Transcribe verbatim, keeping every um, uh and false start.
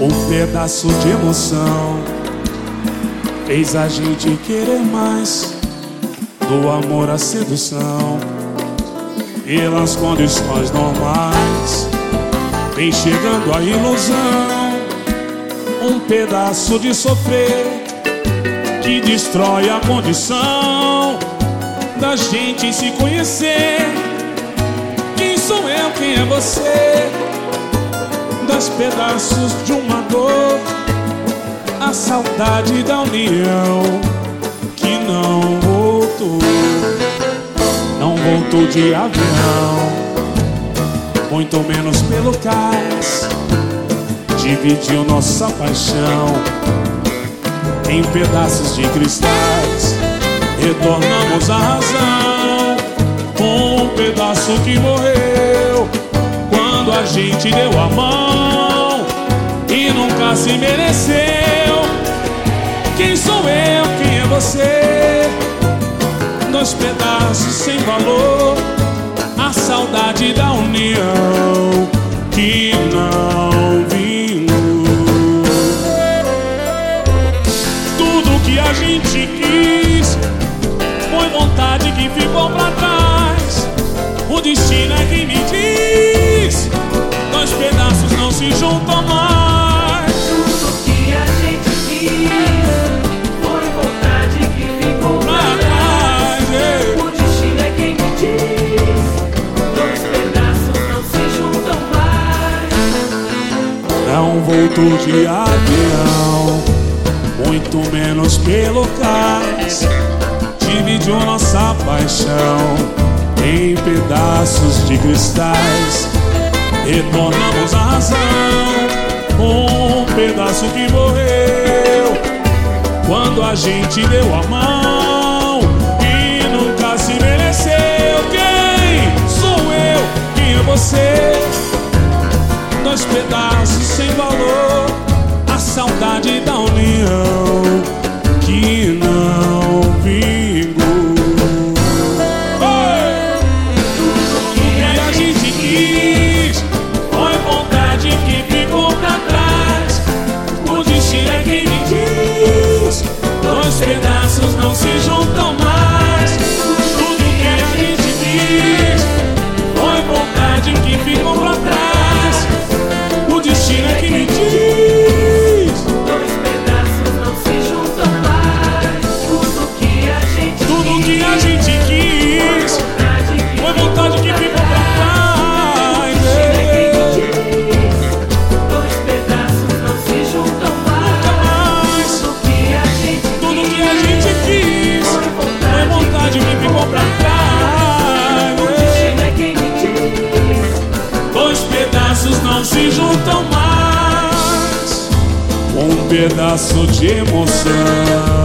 Um pedaço de emoção fez a gente querer mais, do amor à sedução. Pelas condições normais vem chegando a ilusão, um pedaço de sofrer que destrói a condição da gente se conhecer. Quem sou eu, quem é você? Dois pedaços de uma dor, a saudade da união que não voltou. Não voltou de avião, muito menos pelo cais. Dividiu nossa paixão em pedaços de cristais. Retornamos à razão, um pedaço que morreu quando a gente deu a mão e nunca se mereceu. Quem sou eu, quem é você? Dois pedaços sem valor, a saudade da união que não vingou. Tudo que a gente quis foi vontade que ficou pra trás. O destino é quem me diz, dois pedaços não se juntam mais. Tudo que a gente quis foi vontade que ficou pra trás. O destino é quem me diz, dois pedaços não se juntam mais. Não voltou de avião, muito menos pelo cais. Dividiu nossa paixão em pedaços de cristais. Retornamos à razão, um pedaço que morreu quando a gente deu a mão e nunca se mereceu. Quem sou eu, quem é você? Dois pedaços sem valor, a saudade da união que não vingou. Tudo que a gente quis Foi vontade que ficou pra trás. O destino é quem me diz, dois pedaços não se juntam mais. Tudo que a gente quis foi vontade que ficou pra trás. O destino é quem me diz, dois pedaços não se juntam mais. Tudo que a gente tudo que a gente quis foi vontade que ficou pra trás. dois pedaços não se juntam mais. Tudo que a gente Tudo que a gente quis foi vontade que ficou pra trás. O destino é quem me diz, Dois pedaços não se juntam mais. Um pedaço de emoção